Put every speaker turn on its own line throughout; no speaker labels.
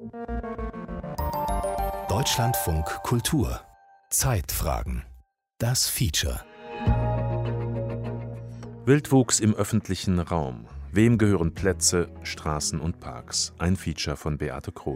Deutschlandfunk Kultur. Zeitfragen. Das Feature.
Wildwuchs im öffentlichen Raum. Wem gehören Plätze, Straßen und Parks? Ein Feature von Beate Krohl.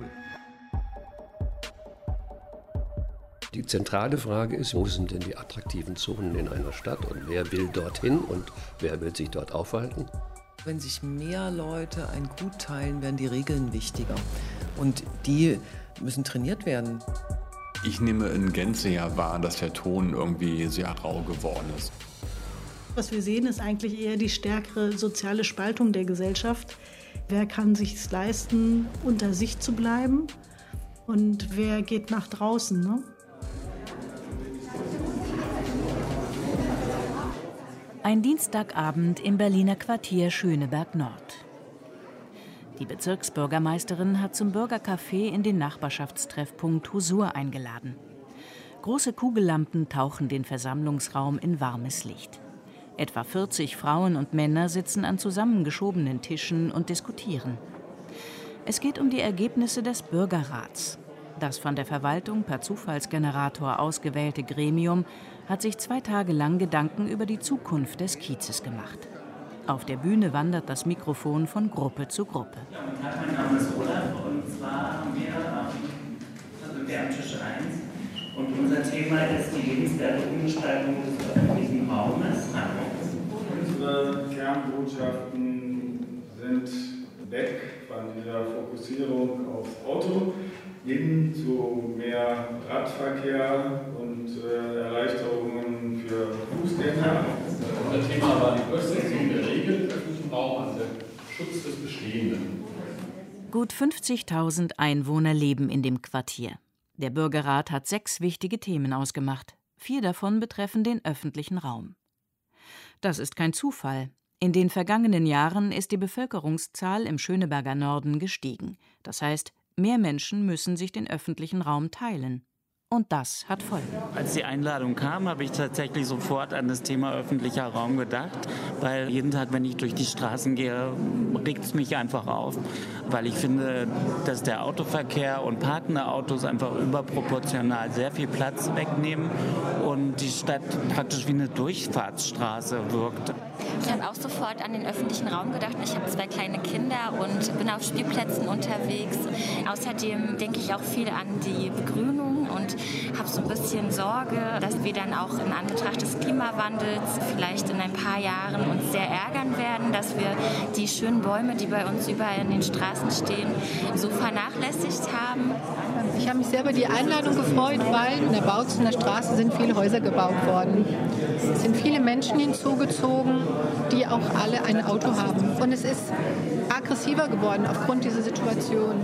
Die zentrale Frage ist, wo sind denn die attraktiven Zonen in einer Stadt und wer will dorthin und wer will sich dort aufhalten?
Wenn sich mehr Leute ein Gut teilen, werden die Regeln wichtiger. Und die müssen trainiert werden.
Ich nehme in Gänze ja wahr, dass der Ton irgendwie sehr rau geworden ist.
Was wir sehen, ist eigentlich eher die stärkere soziale Spaltung der Gesellschaft. Wer kann sich es leisten, unter sich zu bleiben und wer geht nach draußen, ne?
Ein Dienstagabend im Berliner Quartier Schöneberg Nord. Die Bezirksbürgermeisterin hat zum Bürgercafé in den Nachbarschaftstreffpunkt Husur eingeladen. Große Kugellampen tauchen den Versammlungsraum in warmes Licht. Etwa 40 Frauen und Männer sitzen an zusammengeschobenen Tischen und diskutieren. Es geht um die Ergebnisse des Bürgerrats. Das von der Verwaltung per Zufallsgenerator ausgewählte Gremium hat sich 2 Tage lang Gedanken über die Zukunft des Kiezes gemacht. Auf der Bühne wandert das Mikrofon von Gruppe zu Gruppe.
Mein Name ist Olaf und zwar haben wir am Tisch 1 und unser Thema ist die lebenswerte Umgestaltung des öffentlichen Raumes.
Unsere Kernbotschaften sind weg von dieser Fokussierung aufs Auto hin zu mehr Radverkehr und Erleichterungen für Fußgänger.
Unser Thema war die Durchsetzung der Regeln im öffentlichen Raum, also der Schutz des Bestehenden.
Gut 50.000 Einwohner leben in dem Quartier. Der Bürgerrat hat 6 wichtige Themen ausgemacht. 4 davon betreffen den öffentlichen Raum. Das ist kein Zufall. In den vergangenen Jahren ist die Bevölkerungszahl im Schöneberger Norden gestiegen. Das heißt, mehr Menschen müssen sich den öffentlichen Raum teilen. Und das hat Folgen.
Als die Einladung kam, habe ich tatsächlich sofort an das Thema öffentlicher Raum gedacht, weil jeden Tag, wenn ich durch die Straßen gehe, regt es mich einfach auf, weil ich finde, dass der Autoverkehr und parkende Autos einfach überproportional sehr viel Platz wegnehmen und die Stadt praktisch wie eine Durchfahrtsstraße wirkt.
Ich habe auch sofort an den öffentlichen Raum gedacht. Ich habe 2 kleine Kinder und bin auf Spielplätzen unterwegs. Außerdem denke ich auch viel an die Begrünung und habe so ein bisschen Sorge, dass wir dann auch in Anbetracht des Klimawandels vielleicht in ein paar Jahren uns sehr ärgern werden, dass wir die schönen Bäume, die bei uns überall in den Straßen stehen, so vernachlässigt haben.
Ich habe mich sehr über die Einladung gefreut, weil in der Bautzener Straße sind viele Häuser gebaut worden. Es sind viele Menschen hinzugezogen, die auch alle ein Auto haben. Und es ist aggressiver geworden aufgrund dieser Situation.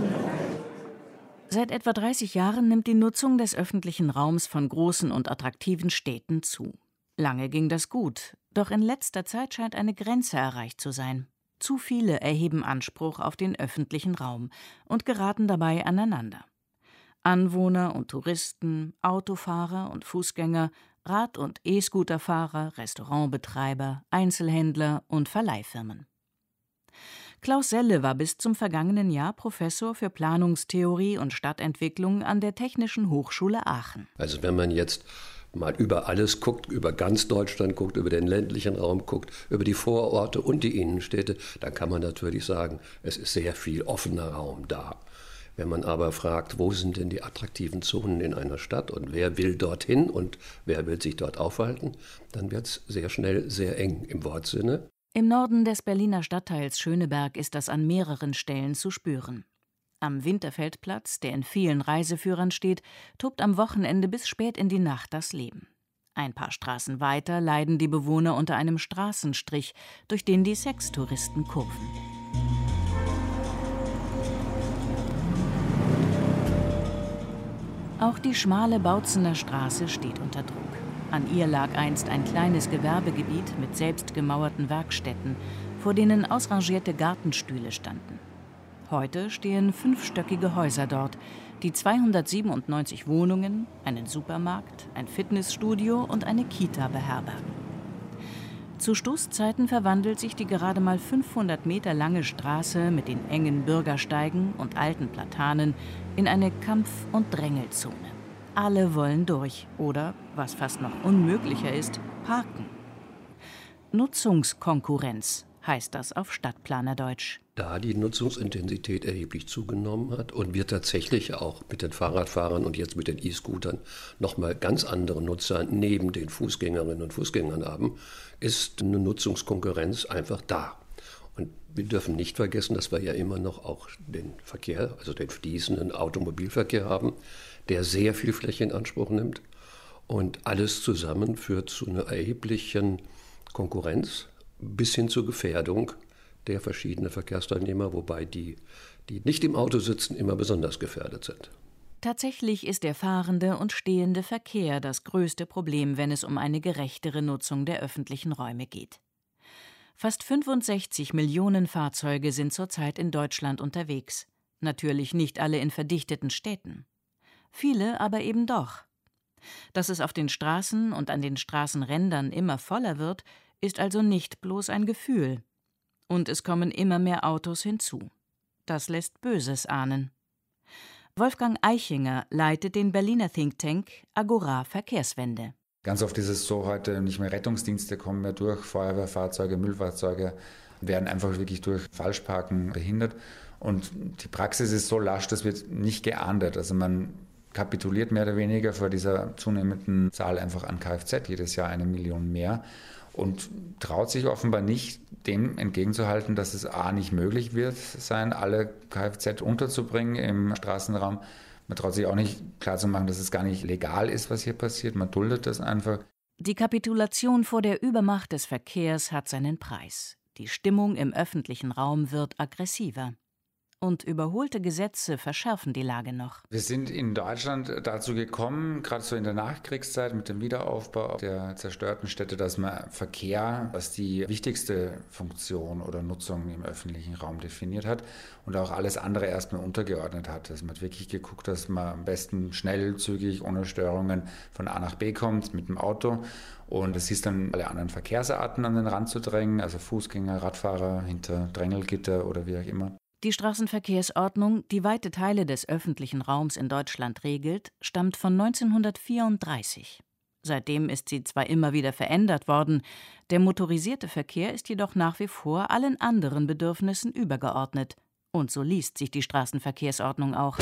Seit etwa 30 Jahren nimmt die Nutzung des öffentlichen Raums von großen und attraktiven Städten zu. Lange ging das gut, doch in letzter Zeit scheint eine Grenze erreicht zu sein. Zu viele erheben Anspruch auf den öffentlichen Raum und geraten dabei aneinander. Anwohner und Touristen, Autofahrer und Fußgänger, Rad- und E-Scooterfahrer, Restaurantbetreiber, Einzelhändler und Verleihfirmen. Klaus Selle war bis zum vergangenen Jahr Professor für Planungstheorie und Stadtentwicklung an der Technischen Hochschule Aachen.
Also wenn man jetzt mal über alles guckt, über ganz Deutschland guckt, über den ländlichen Raum guckt, über die Vororte und die Innenstädte, dann kann man natürlich sagen, es ist sehr viel offener Raum da. Wenn man aber fragt, wo sind denn die attraktiven Zonen in einer Stadt und wer will dorthin und wer will sich dort aufhalten, dann wird es sehr schnell sehr eng im Wortsinne.
Im Norden des Berliner Stadtteils Schöneberg ist das an mehreren Stellen zu spüren. Am Winterfeldplatz, der in vielen Reiseführern steht, tobt am Wochenende bis spät in die Nacht das Leben. Ein paar Straßen weiter leiden die Bewohner unter einem Straßenstrich, durch den die Sextouristen kurven. Auch die schmale Bautzener Straße steht unter Druck. An ihr lag einst ein kleines Gewerbegebiet mit selbstgemauerten Werkstätten, vor denen ausrangierte Gartenstühle standen. Heute stehen 5-stöckige Häuser dort, die 297 Wohnungen, einen Supermarkt, ein Fitnessstudio und eine Kita beherbergen. Zu Stoßzeiten verwandelt sich die gerade mal 500 Meter lange Straße mit den engen Bürgersteigen und alten Platanen in eine Kampf- und Drängelzone. Alle wollen durch oder, was fast noch unmöglicher ist, parken. Nutzungskonkurrenz heißt das auf Stadtplanerdeutsch.
Da die Nutzungsintensität erheblich zugenommen hat und wir tatsächlich auch mit den Fahrradfahrern und jetzt mit den E-Scootern nochmal ganz andere Nutzer neben den Fußgängerinnen und Fußgängern haben, ist eine Nutzungskonkurrenz einfach da. Und wir dürfen nicht vergessen, dass wir ja immer noch auch den Verkehr, also den fließenden Automobilverkehr haben, der sehr viel Fläche in Anspruch nimmt. Und alles zusammen führt zu einer erheblichen Konkurrenz bis hin zur Gefährdung der verschiedenen Verkehrsteilnehmer, wobei die nicht im Auto sitzen, immer besonders gefährdet sind.
Tatsächlich ist der fahrende und stehende Verkehr das größte Problem, wenn es um eine gerechtere Nutzung der öffentlichen Räume geht. Fast 65 Millionen Fahrzeuge sind zurzeit in Deutschland unterwegs. Natürlich nicht alle in verdichteten Städten. Viele aber eben doch. Dass es auf den Straßen und an den Straßenrändern immer voller wird, ist also nicht bloß ein Gefühl. Und es kommen immer mehr Autos hinzu. Das lässt Böses ahnen. Wolfgang Eichinger leitet den Berliner Think Tank Agora Verkehrswende.
Ganz oft ist es so, heute nicht mehr Rettungsdienste kommen mehr durch, Feuerwehrfahrzeuge, Müllfahrzeuge werden einfach wirklich durch Falschparken behindert. Und die Praxis ist so lasch, das wird nicht geahndet. Also man kapituliert mehr oder weniger vor dieser zunehmenden Zahl einfach an Kfz, jedes Jahr 1 Million mehr. Und traut sich offenbar nicht, dem entgegenzuhalten, dass es a. nicht möglich wird sein, alle Kfz unterzubringen im Straßenraum. Man traut sich auch nicht klarzumachen, dass es gar nicht legal ist, was hier passiert. Man duldet das einfach.
Die Kapitulation vor der Übermacht des Verkehrs hat seinen Preis. Die Stimmung im öffentlichen Raum wird aggressiver. Und überholte Gesetze verschärfen die Lage noch.
Wir sind in Deutschland dazu gekommen, gerade so in der Nachkriegszeit mit dem Wiederaufbau der zerstörten Städte, dass man Verkehr als die wichtigste Funktion oder Nutzung im öffentlichen Raum definiert hat und auch alles andere erstmal untergeordnet hat. Also man hat wirklich geguckt, dass man am besten schnell, zügig, ohne Störungen von A nach B kommt mit dem Auto. Und es hieß dann, alle anderen Verkehrsarten an den Rand zu drängen, also Fußgänger, Radfahrer hinter Drängelgitter oder wie auch immer.
Die Straßenverkehrsordnung, die weite Teile des öffentlichen Raums in Deutschland regelt, stammt von 1934. Seitdem ist sie zwar immer wieder verändert worden, der motorisierte Verkehr ist jedoch nach wie vor allen anderen Bedürfnissen übergeordnet. Und so liest sich die Straßenverkehrsordnung auch.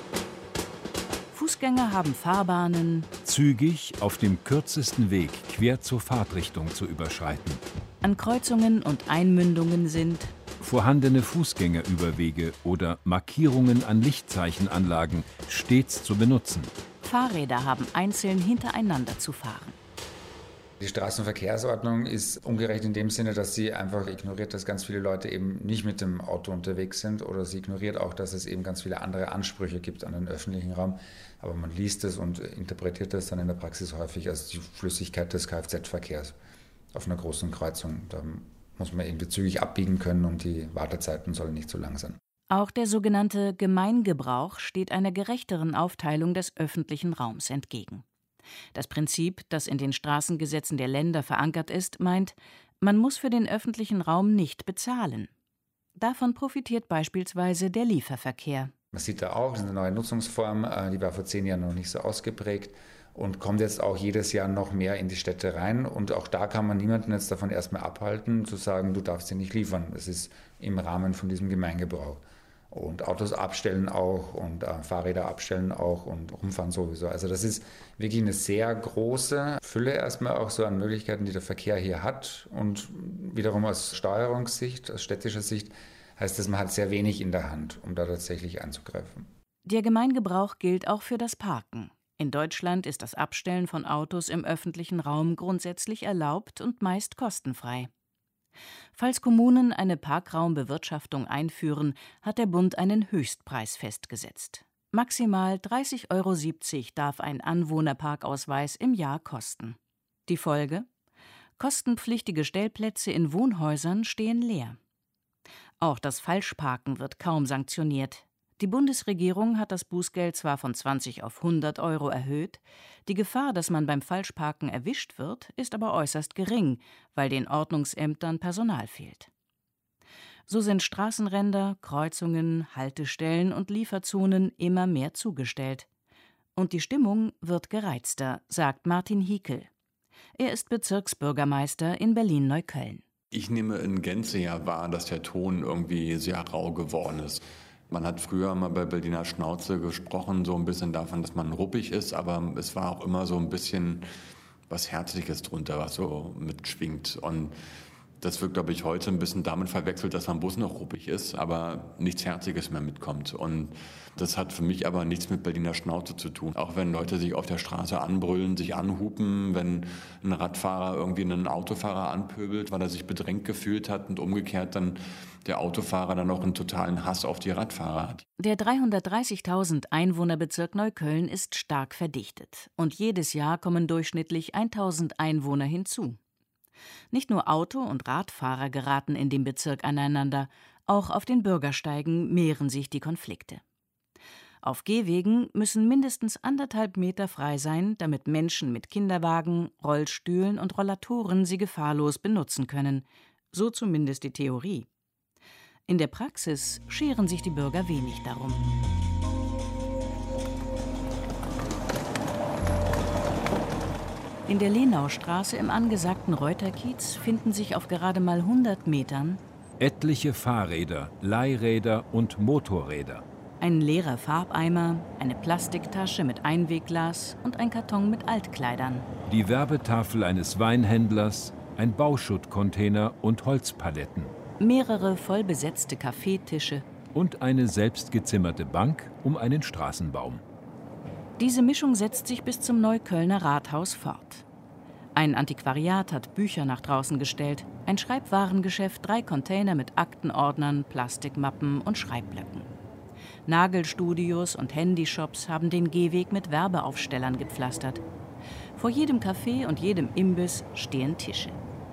Fußgänger haben Fahrbahnen,
zügig auf dem kürzesten Weg quer zur Fahrtrichtung zu überschreiten.
An Kreuzungen und Einmündungen sind
vorhandene Fußgängerüberwege oder Markierungen an Lichtzeichenanlagen stets zu benutzen.
Fahrräder haben einzeln hintereinander zu fahren.
Die Straßenverkehrsordnung ist ungerecht in dem Sinne, dass sie einfach ignoriert, dass ganz viele Leute eben nicht mit dem Auto unterwegs sind, oder sie ignoriert auch, dass es eben ganz viele andere Ansprüche gibt an den öffentlichen Raum. Aber man liest es und interpretiert es dann in der Praxis häufig als die Flüssigkeit des Kfz-Verkehrs auf einer großen Kreuzung. Da muss man irgendwie zügig abbiegen können und die Wartezeiten sollen nicht zu lang sein.
Auch der sogenannte Gemeingebrauch steht einer gerechteren Aufteilung des öffentlichen Raums entgegen. Das Prinzip, das in den Straßengesetzen der Länder verankert ist, meint, man muss für den öffentlichen Raum nicht bezahlen. Davon profitiert beispielsweise der Lieferverkehr.
Man sieht da auch, das ist eine neue Nutzungsform, die war vor 10 Jahren noch nicht so ausgeprägt und kommt jetzt auch jedes Jahr noch mehr in die Städte rein. Und auch da kann man niemanden jetzt davon erstmal abhalten, zu sagen, du darfst sie nicht liefern. Das ist im Rahmen von diesem Gemeingebrauch. Und Autos abstellen auch und Fahrräder abstellen auch und rumfahren sowieso. Also das ist wirklich eine sehr große Fülle erstmal auch so an Möglichkeiten, die der Verkehr hier hat. Und wiederum aus Steuerungssicht, aus städtischer Sicht, heißt das, man hat sehr wenig in der Hand, um da tatsächlich einzugreifen.
Der Gemeingebrauch gilt auch für das Parken. In Deutschland ist das Abstellen von Autos im öffentlichen Raum grundsätzlich erlaubt und meist kostenfrei. Falls Kommunen eine Parkraumbewirtschaftung einführen, hat der Bund einen Höchstpreis festgesetzt. Maximal 30,70 € darf ein Anwohnerparkausweis im Jahr kosten. Die Folge? Kostenpflichtige Stellplätze in Wohnhäusern stehen leer. Auch das Falschparken wird kaum sanktioniert. Die Bundesregierung hat das Bußgeld zwar von 20 auf 100 € erhöht, die Gefahr, dass man beim Falschparken erwischt wird, ist aber äußerst gering, weil den Ordnungsämtern Personal fehlt. So sind Straßenränder, Kreuzungen, Haltestellen und Lieferzonen immer mehr zugestellt. Und die Stimmung wird gereizter, sagt Martin Hiekel. Er ist Bezirksbürgermeister in Berlin-Neukölln.
Ich nehme in Gänze ja wahr, dass der Ton irgendwie sehr rau geworden ist. Man hat früher mal bei Berliner Schnauze gesprochen, so ein bisschen davon, dass man ruppig ist, aber es war auch immer so ein bisschen was Herzliches drunter, was so mitschwingt. Und das wird, glaube ich, heute ein bisschen damit verwechselt, dass man bloß noch ruppig ist, aber nichts Herzliches mehr mitkommt. Und das hat für mich aber nichts mit Berliner Schnauze zu tun. Auch wenn Leute sich auf der Straße anbrüllen, sich anhupen, wenn ein Radfahrer irgendwie einen Autofahrer anpöbelt, weil er sich bedrängt gefühlt hat und umgekehrt dann der Autofahrer dann auch einen totalen Hass auf die Radfahrer hat.
Der 330.000 Einwohnerbezirk Neukölln ist stark verdichtet und jedes Jahr kommen durchschnittlich 1.000 Einwohner hinzu. Nicht nur Auto- und Radfahrer geraten in dem Bezirk aneinander, auch auf den Bürgersteigen mehren sich die Konflikte. Auf Gehwegen müssen mindestens 1,5 Meter frei sein, damit Menschen mit Kinderwagen, Rollstühlen und Rollatoren sie gefahrlos benutzen können. So zumindest die Theorie. In der Praxis scheren sich die Bürger wenig darum. In der Lenaustraße im angesagten Reuterkiez finden sich auf gerade mal 100 Metern
etliche Fahrräder, Leihräder und Motorräder.
Ein leerer Farbeimer, eine Plastiktasche mit Einwegglas und ein Karton mit Altkleidern.
Die Werbetafel eines Weinhändlers, ein Bauschuttcontainer und Holzpaletten.
Mehrere vollbesetzte Kaffeetische.
Und eine selbstgezimmerte Bank um einen Straßenbaum.
Diese Mischung setzt sich bis zum Neuköllner Rathaus fort. Ein Antiquariat hat Bücher nach draußen gestellt, ein Schreibwarengeschäft 3 Container mit Aktenordnern, Plastikmappen und Schreibblöcken. Nagelstudios und Handyshops haben den Gehweg mit Werbeaufstellern gepflastert. Vor jedem Café und jedem Imbiss stehen Tische.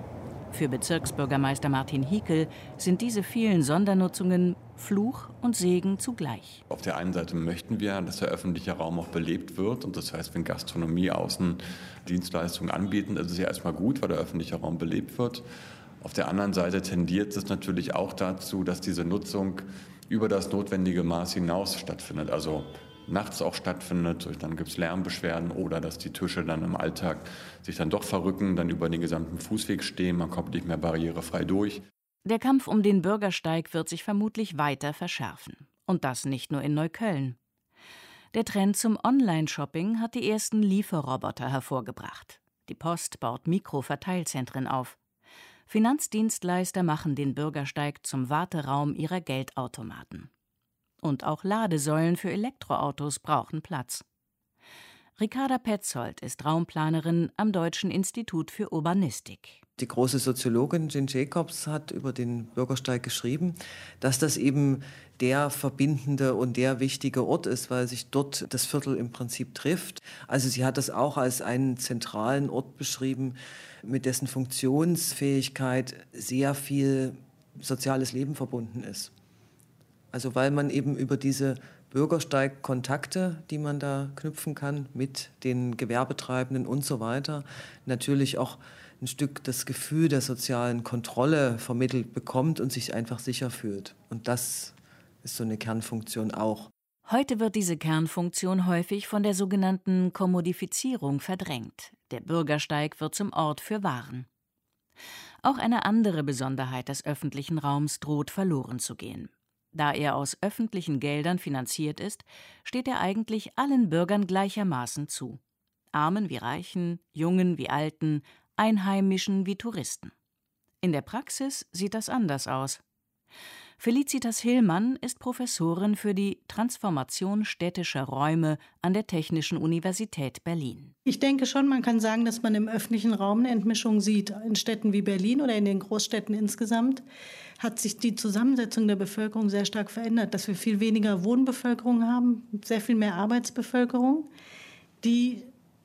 Für Bezirksbürgermeister Martin Hiekel sind diese vielen Sondernutzungen Fluch und Segen zugleich.
Auf der einen Seite möchten wir, dass der öffentliche Raum auch belebt wird. Und das heißt, wenn Gastronomie außen Dienstleistungen anbieten, ist es ja erstmal gut, weil der öffentliche Raum belebt wird. Auf der anderen Seite tendiert es natürlich auch dazu, dass diese Nutzung über das notwendige Maß hinaus stattfindet. Also nachts auch stattfindet, dann gibt es Lärmbeschwerden oder dass die Tische dann im Alltag sich dann doch verrücken, dann über den gesamten Fußweg stehen, man kommt nicht mehr barrierefrei durch.
Der Kampf um den Bürgersteig wird sich vermutlich weiter verschärfen. Und das nicht nur in Neukölln. Der Trend zum Online-Shopping hat die ersten Lieferroboter hervorgebracht. Die Post baut Mikroverteilzentren auf. Finanzdienstleister machen den Bürgersteig zum Warteraum ihrer Geldautomaten. Und auch Ladesäulen für Elektroautos brauchen Platz. Ricarda Petzold ist Raumplanerin am Deutschen Institut für Urbanistik.
Die große Soziologin Jean Jacobs hat über den Bürgersteig geschrieben, dass das eben der verbindende und der wichtige Ort ist, weil sich dort das Viertel im Prinzip trifft. Also sie hat das auch als einen zentralen Ort beschrieben, mit dessen Funktionsfähigkeit sehr viel soziales Leben verbunden ist. Also weil man eben über diese Bürgersteig-Kontakte, die man da knüpfen kann mit den Gewerbetreibenden und so weiter, natürlich auch ein Stück das Gefühl der sozialen Kontrolle vermittelt bekommt und sich einfach sicher fühlt. Und das ist so eine Kernfunktion auch.
Heute wird diese Kernfunktion häufig von der sogenannten Kommodifizierung verdrängt. Der Bürgersteig wird zum Ort für Waren. Auch eine andere Besonderheit des öffentlichen Raums droht verloren zu gehen. Da er aus öffentlichen Geldern finanziert ist, steht er eigentlich allen Bürgern gleichermaßen zu. Armen wie Reichen, Jungen wie Alten, Einheimischen wie Touristen. In der Praxis sieht das anders aus. Felicitas Hillmann ist Professorin für die Transformation städtischer Räume an der Technischen Universität Berlin.
Ich denke schon, man kann sagen, dass man im öffentlichen Raum eine Entmischung sieht. In Städten wie Berlin oder in den Großstädten insgesamt hat sich die Zusammensetzung der Bevölkerung sehr stark verändert, dass wir viel weniger Wohnbevölkerung haben, sehr viel mehr Arbeitsbevölkerung, die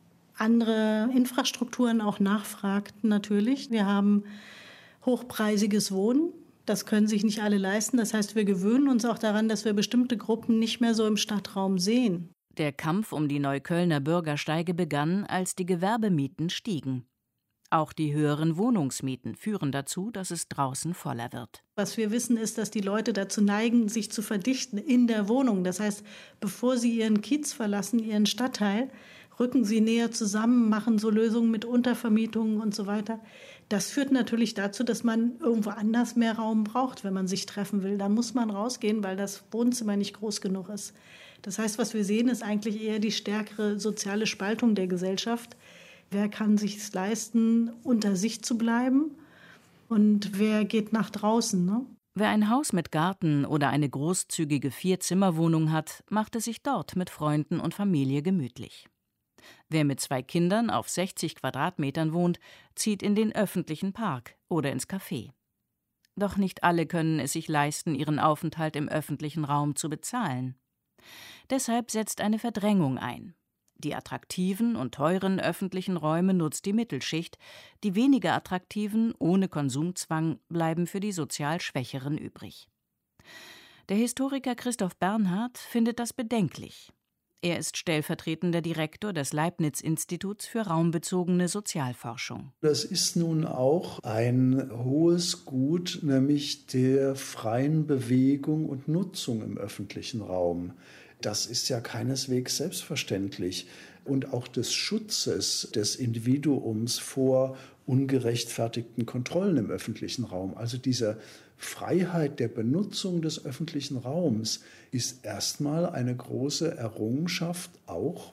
andere Infrastrukturen auch nachfragt natürlich. Wir haben hochpreisiges Wohnen. Das können sich nicht alle leisten. Das heißt, wir gewöhnen uns auch daran, dass wir bestimmte Gruppen nicht mehr so im Stadtraum sehen.
Der Kampf um die Neuköllner Bürgersteige begann, als die Gewerbemieten stiegen. Auch die höheren Wohnungsmieten führen dazu, dass es draußen voller wird.
Was wir wissen, ist, dass die Leute dazu neigen, sich zu verdichten in der Wohnung. Das heißt, bevor sie ihren Kiez verlassen, ihren Stadtteil, rücken sie näher zusammen, machen so Lösungen mit Untervermietungen und so weiter. Das führt natürlich dazu, dass man irgendwo anders mehr Raum braucht, wenn man sich treffen will. Dann muss man rausgehen, weil das Wohnzimmer nicht groß genug ist. Das heißt, was wir sehen, ist eigentlich eher die stärkere soziale Spaltung der Gesellschaft. Wer kann sich es leisten, unter sich zu bleiben? Und wer geht nach draußen, ne?
Wer ein Haus mit Garten oder eine großzügige 4-Zimmer-Wohnung hat, macht es sich dort mit Freunden und Familie gemütlich. Wer mit 2 Kindern auf 60 Quadratmetern wohnt, zieht in den öffentlichen Park oder ins Café. Doch nicht alle können es sich leisten, ihren Aufenthalt im öffentlichen Raum zu bezahlen. Deshalb setzt eine Verdrängung ein. Die attraktiven und teuren öffentlichen Räume nutzt die Mittelschicht, die weniger attraktiven, ohne Konsumzwang, bleiben für die sozial Schwächeren übrig. Der Historiker Christoph Bernhard findet das bedenklich. Er ist stellvertretender Direktor des Leibniz-Instituts für raumbezogene Sozialforschung.
Das ist nun auch ein hohes Gut, nämlich der freien Bewegung und Nutzung im öffentlichen Raum. Das ist ja keineswegs selbstverständlich. Und auch des Schutzes des Individuums vor ungerechtfertigten Kontrollen im öffentlichen Raum. Also diese Freiheit der Benutzung des öffentlichen Raums ist erstmal eine große Errungenschaft auch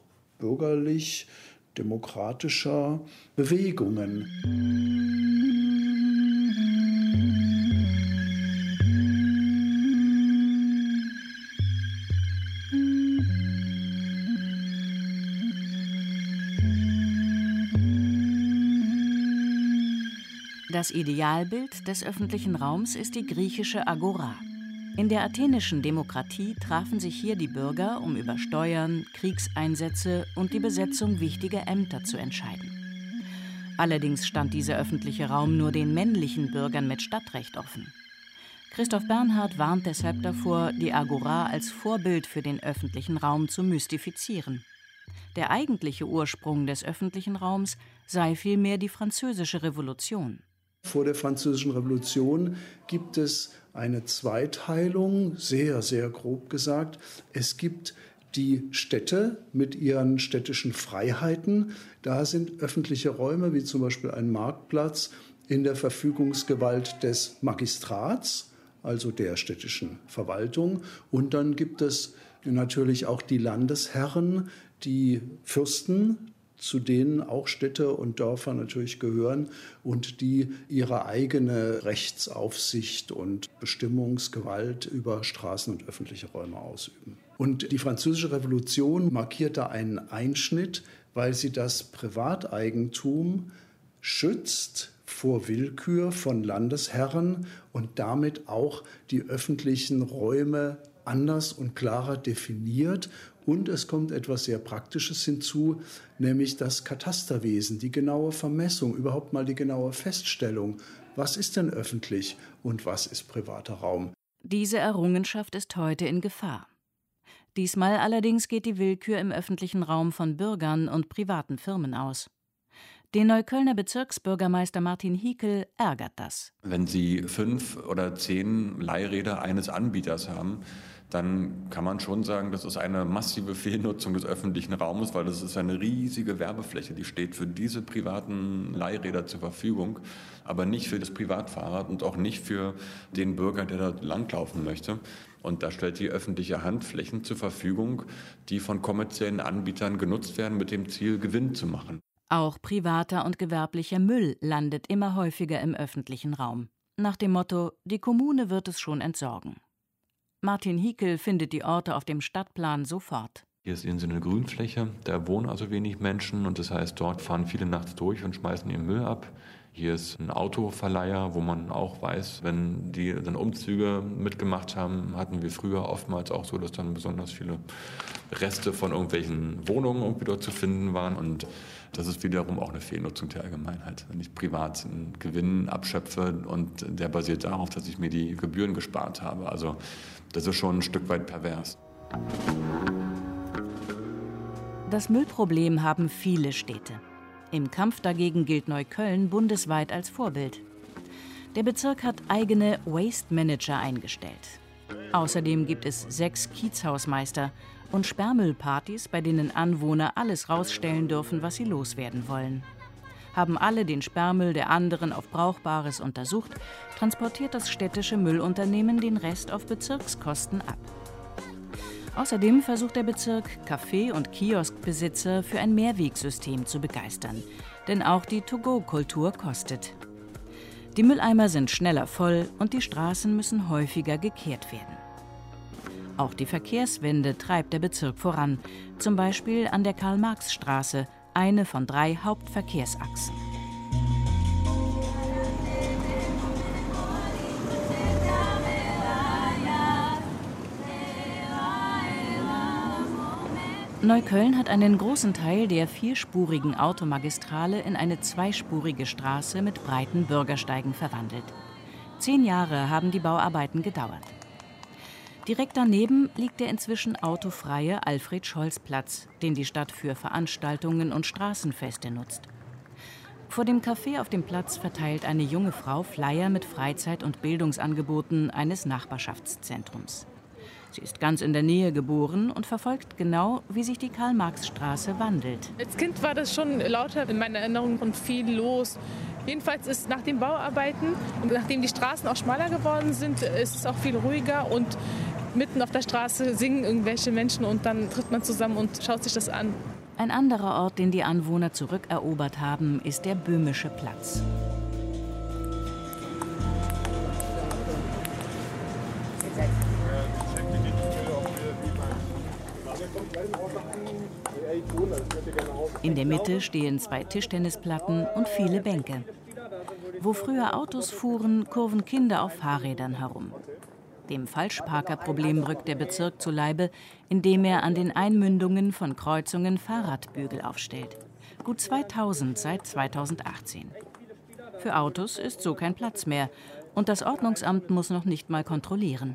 bürgerlich-demokratischer Bewegungen.
Das Idealbild des öffentlichen Raums ist die griechische Agora. In der athenischen Demokratie trafen sich hier die Bürger, um über Steuern, Kriegseinsätze und die Besetzung wichtiger Ämter zu entscheiden. Allerdings stand dieser öffentliche Raum nur den männlichen Bürgern mit Stadtrecht offen. Christoph Bernhard warnt deshalb davor, die Agora als Vorbild für den öffentlichen Raum zu mystifizieren. Der eigentliche Ursprung des öffentlichen Raums sei vielmehr die Französische Revolution.
Vor der Französischen Revolution gibt es eine Zweiteilung, sehr, sehr grob gesagt. Es gibt die Städte mit ihren städtischen Freiheiten. Da sind öffentliche Räume, wie zum Beispiel ein Marktplatz, in der Verfügungsgewalt des Magistrats, also der städtischen Verwaltung. Und dann gibt es natürlich auch die Landesherren, die Fürsten, zu denen auch Städte und Dörfer natürlich gehören und die ihre eigene Rechtsaufsicht und Bestimmungsgewalt über Straßen und öffentliche Räume ausüben. Und die Französische Revolution markierte einen Einschnitt, weil sie das Privateigentum schützt vor Willkür von Landesherren und damit auch die öffentlichen Räume anders und klarer definiert. Und es kommt etwas sehr Praktisches hinzu, nämlich das Katasterwesen, die genaue Vermessung, überhaupt mal die genaue Feststellung, was ist denn öffentlich und was ist privater Raum.
Diese Errungenschaft ist heute in Gefahr. Diesmal allerdings geht die Willkür im öffentlichen Raum von Bürgern und privaten Firmen aus. Den Neuköllner Bezirksbürgermeister Martin Hiekel ärgert das.
Wenn Sie 5 oder 10 Leihräder eines Anbieters haben, dann kann man schon sagen, das ist eine massive Fehlnutzung des öffentlichen Raumes, weil das ist eine riesige Werbefläche, die steht für diese privaten Leihräder zur Verfügung, aber nicht für das Privatfahrrad und auch nicht für den Bürger, der dort langlaufen möchte. Und da stellt die öffentliche Hand Flächen zur Verfügung, die von kommerziellen Anbietern genutzt werden, mit dem Ziel, Gewinn zu machen.
Auch privater und gewerblicher Müll landet immer häufiger im öffentlichen Raum. Nach dem Motto, die Kommune wird es schon entsorgen. Martin Hiekel findet die Orte auf dem Stadtplan sofort.
Hier sehen Sie eine Grünfläche, da wohnen also wenig Menschen und das heißt, dort fahren viele nachts durch und schmeißen ihren Müll ab. Hier ist ein Autoverleiher, wo man auch weiß, wenn die dann Umzüge mitgemacht haben, hatten wir früher oftmals auch so, dass dann besonders viele Reste von irgendwelchen Wohnungen irgendwie dort zu finden waren. Und das ist wiederum auch eine Fehlnutzung der Allgemeinheit. Wenn ich privat einen Gewinn abschöpfe und der basiert darauf, dass ich mir die Gebühren gespart habe. Also das ist schon ein Stück weit pervers.
Das Müllproblem haben viele Städte. Im Kampf dagegen gilt Neukölln bundesweit als Vorbild. Der Bezirk hat eigene Waste Manager eingestellt. Außerdem gibt es 6 Kiezhausmeister und Sperrmüllpartys, bei denen Anwohner alles rausstellen dürfen, was sie loswerden wollen. Haben alle den Sperrmüll der anderen auf Brauchbares untersucht, transportiert das städtische Müllunternehmen den Rest auf Bezirkskosten ab. Außerdem versucht der Bezirk, Café- und Kioskbesitzer für ein Mehrwegsystem zu begeistern. Denn auch die To-Go-Kultur kostet. Die Mülleimer sind schneller voll und die Straßen müssen häufiger gekehrt werden. Auch die Verkehrswende treibt der Bezirk voran. Zum Beispiel an der Karl-Marx-Straße, eine von 3 Hauptverkehrsachsen. Neukölln hat einen großen Teil der 4-spurigen Automagistrale in eine 2-spurige Straße mit breiten Bürgersteigen verwandelt. 10 Jahre haben die Bauarbeiten gedauert. Direkt daneben liegt der inzwischen autofreie Alfred-Scholz-Platz, den die Stadt für Veranstaltungen und Straßenfeste nutzt. Vor dem Café auf dem Platz verteilt eine junge Frau Flyer mit Freizeit- und Bildungsangeboten eines Nachbarschaftszentrums. Sie ist ganz in der Nähe geboren und verfolgt genau, wie sich die Karl-Marx-Straße wandelt.
Als Kind war das schon lauter in meiner Erinnerung und viel los. Jedenfalls ist nach den Bauarbeiten und nachdem die Straßen auch schmaler geworden sind, ist es auch viel ruhiger und mitten auf der Straße singen irgendwelche Menschen und dann trifft man zusammen und schaut sich das an.
Ein anderer Ort, den die Anwohner zurückerobert haben, ist der Böhmische Platz. In der Mitte stehen 2 Tischtennisplatten und viele Bänke. Wo früher Autos fuhren, kurven Kinder auf Fahrrädern herum. Dem Falschparkerproblem rückt der Bezirk zu Leibe, indem er an den Einmündungen von Kreuzungen Fahrradbügel aufstellt. Gut 2000 seit 2018. Für Autos ist so kein Platz mehr und das Ordnungsamt muss noch nicht mal kontrollieren.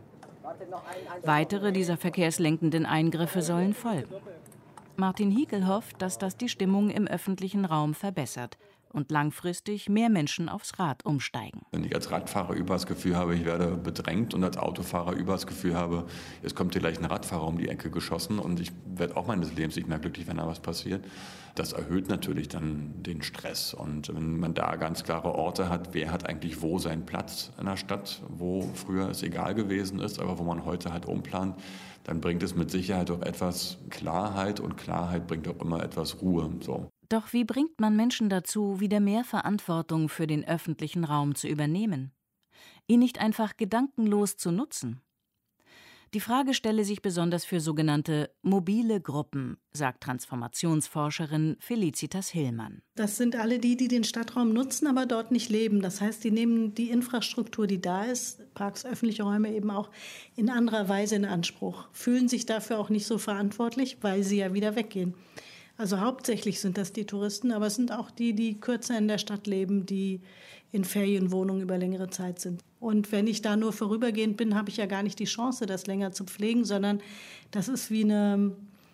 Weitere dieser verkehrslenkenden Eingriffe sollen folgen. Martin Hiekel hofft, dass das die Stimmung im öffentlichen Raum verbessert und langfristig mehr Menschen aufs Rad umsteigen.
Wenn ich als Radfahrer über das Gefühl habe, ich werde bedrängt und als Autofahrer über das Gefühl habe, jetzt kommt hier gleich ein Radfahrer um die Ecke geschossen und ich werde auch meines Lebens nicht mehr glücklich, wenn da was passiert, das erhöht natürlich dann den Stress. Und wenn man da ganz klare Orte hat, wer hat eigentlich wo seinen Platz in der Stadt, wo früher es egal gewesen ist, aber wo man heute halt umplant, dann bringt es mit Sicherheit auch etwas Klarheit und Klarheit bringt auch immer etwas Ruhe. So.
Doch wie bringt man Menschen dazu, wieder mehr Verantwortung für den öffentlichen Raum zu übernehmen? Ihn nicht einfach gedankenlos zu nutzen? Die Frage stelle sich besonders für sogenannte mobile Gruppen, sagt Transformationsforscherin Felicitas Hillmann.
Das sind alle die, die den Stadtraum nutzen, aber dort nicht leben. Das heißt, die nehmen die Infrastruktur, die da ist, Parks, öffentliche Räume eben auch in anderer Weise in Anspruch, fühlen sich dafür auch nicht so verantwortlich, weil sie ja wieder weggehen. Also hauptsächlich sind das die Touristen, aber es sind auch die, die kürzer in der Stadt leben, die in Ferienwohnungen über längere Zeit sind. Und wenn ich da nur vorübergehend bin, habe ich ja gar nicht die Chance, das länger zu pflegen, sondern das ist wie eine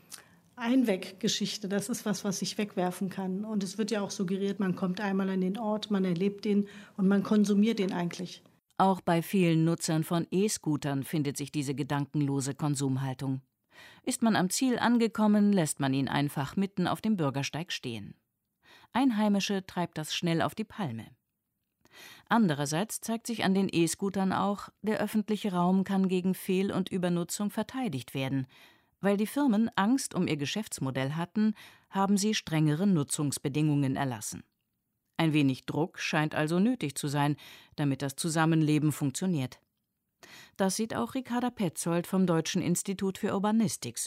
Einweggeschichte. Das ist was ich wegwerfen kann. Und es wird ja auch suggeriert, man kommt einmal an den Ort, man erlebt den und man konsumiert den eigentlich.
Auch bei vielen Nutzern von E-Scootern findet sich diese gedankenlose Konsumhaltung. Ist man am Ziel angekommen, lässt man ihn einfach mitten auf dem Bürgersteig stehen. Einheimische treibt das schnell auf die Palme. Andererseits zeigt sich an den E-Scootern auch, der öffentliche Raum kann gegen Fehl- und Übernutzung verteidigt werden. Weil die Firmen Angst um ihr Geschäftsmodell hatten, haben sie strengere Nutzungsbedingungen erlassen. Ein wenig Druck scheint also nötig zu sein, damit das Zusammenleben funktioniert. Das sieht auch Ricarda Petzold vom Deutschen Institut für Urbanistik so.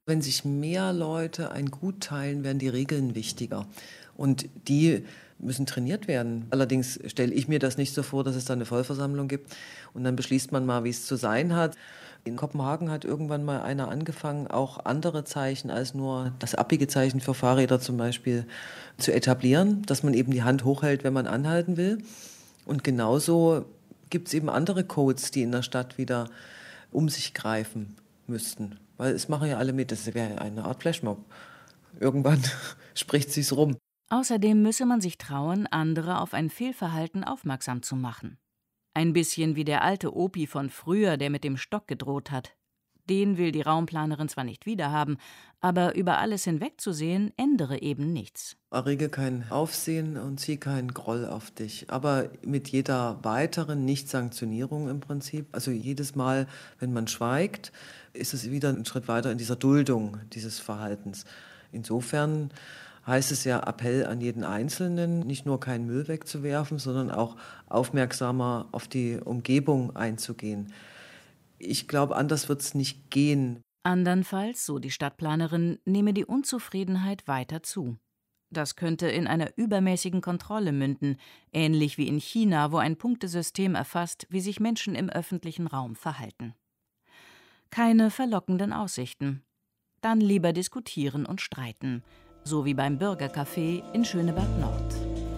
Wenn sich mehr Leute ein Gut teilen, werden die Regeln wichtiger. Und die müssen trainiert werden. Allerdings stelle ich mir das nicht so vor, dass es da eine Vollversammlung gibt und dann beschließt man mal, wie es zu sein hat. In Kopenhagen hat irgendwann mal einer angefangen, auch andere Zeichen als nur das Abbiegezeichen für Fahrräder zum Beispiel zu etablieren, dass man eben die Hand hochhält, wenn man anhalten will. Und genauso gibt es eben andere Codes, die in der Stadt wieder um sich greifen müssten. Weil es machen ja alle mit, das wäre eine Art Flashmob. Irgendwann spricht sich's rum.
Außerdem müsse man sich trauen, andere auf ein Fehlverhalten aufmerksam zu machen. Ein bisschen wie der alte Opi von früher, der mit dem Stock gedroht hat. Den will die Raumplanerin zwar nicht wiederhaben, aber über alles hinwegzusehen, ändere eben nichts.
Errege kein Aufsehen und zieh keinen Groll auf dich. Aber mit jeder weiteren Nicht-Sanktionierung im Prinzip, also jedes Mal, wenn man schweigt, ist es wieder ein Schritt weiter in dieser Duldung dieses Verhaltens. Insofern heißt es ja Appell an jeden Einzelnen, nicht nur keinen Müll wegzuwerfen, sondern auch aufmerksamer auf die Umgebung einzugehen. Ich glaube, anders wird es nicht gehen.
Andernfalls, so die Stadtplanerin, nehme die Unzufriedenheit weiter zu. Das könnte in einer übermäßigen Kontrolle münden, ähnlich wie in China, wo ein Punktesystem erfasst, wie sich Menschen im öffentlichen Raum verhalten. Keine verlockenden Aussichten. Dann lieber diskutieren und streiten. So wie beim Bürgercafé in Schöneberg Nord.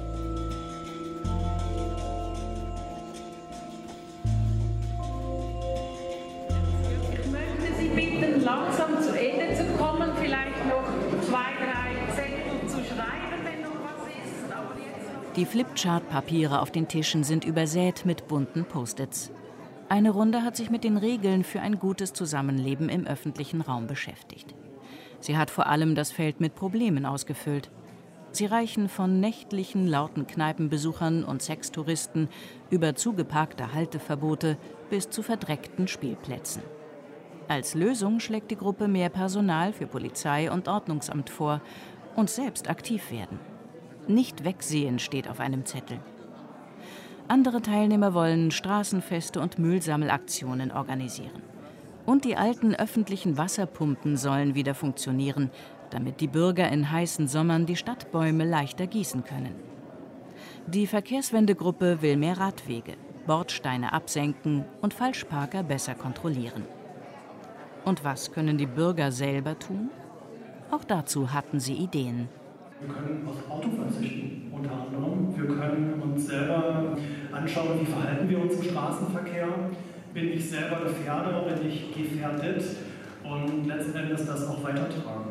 Ich möchte Sie bitten, langsam zu Ende zu kommen, vielleicht noch 2, 3 Zettel zu schreiben, wenn noch was ist. Aber jetzt noch
Die Flipchart-Papiere auf den Tischen sind übersät mit bunten Post-its. Eine Runde hat sich mit den Regeln für ein gutes Zusammenleben im öffentlichen Raum beschäftigt. Sie hat vor allem das Feld mit Problemen ausgefüllt. Sie reichen von nächtlichen, lauten Kneipenbesuchern und Sextouristen über zugeparkte Halteverbote bis zu verdreckten Spielplätzen. Als Lösung schlägt die Gruppe mehr Personal für Polizei und Ordnungsamt vor und selbst aktiv werden. Nicht wegsehen steht auf einem Zettel. Andere Teilnehmer wollen Straßenfeste und Müllsammelaktionen organisieren. Und die alten öffentlichen Wasserpumpen sollen wieder funktionieren, damit die Bürger in heißen Sommern die Stadtbäume leichter gießen können. Die Verkehrswendegruppe will mehr Radwege, Bordsteine absenken und Falschparker besser kontrollieren. Und was können die Bürger selber tun? Auch dazu hatten sie Ideen.
Wir können aufs Auto verzichten, unter anderem. Wir können uns selber anschauen, wie verhalten wir uns im Straßenverkehr. Bin ich selber Gefährder, bin ich gefährdet und letzten Endes das auch weitertragen.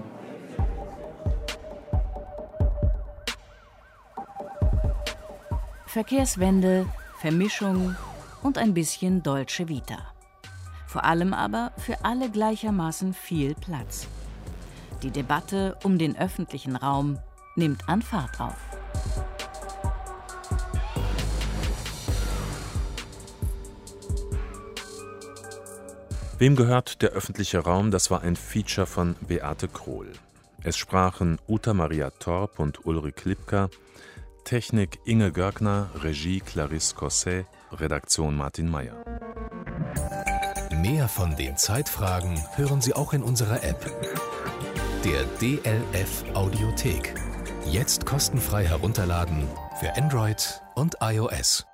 Verkehrswende, Vermischung und ein bisschen Dolce Vita. Vor allem aber für alle gleichermaßen viel Platz. Die Debatte um den öffentlichen Raum nimmt an Fahrt auf.
Wem gehört der öffentliche Raum? Das war ein Feature von Beate Krohl. Es sprachen Uta Maria Torp und Ulrich Lipka, Technik Inge Görgner, Regie Clarisse Cosset, Redaktion Martin Meyer.
Mehr von den Zeitfragen hören Sie auch in unserer App. Der DLF Audiothek. Jetzt kostenfrei herunterladen für Android und iOS.